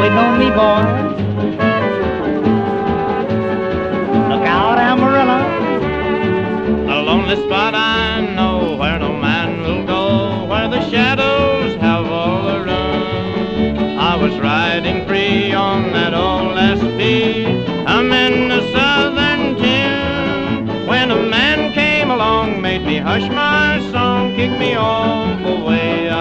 waiting on me, boy. Look out, Amarillo. A lonely spot I know where no man will go, where the shadows have all the run. I was riding free on that old SP. I'm in the southern tune when a man came along, made me hush my song, kicked me all the way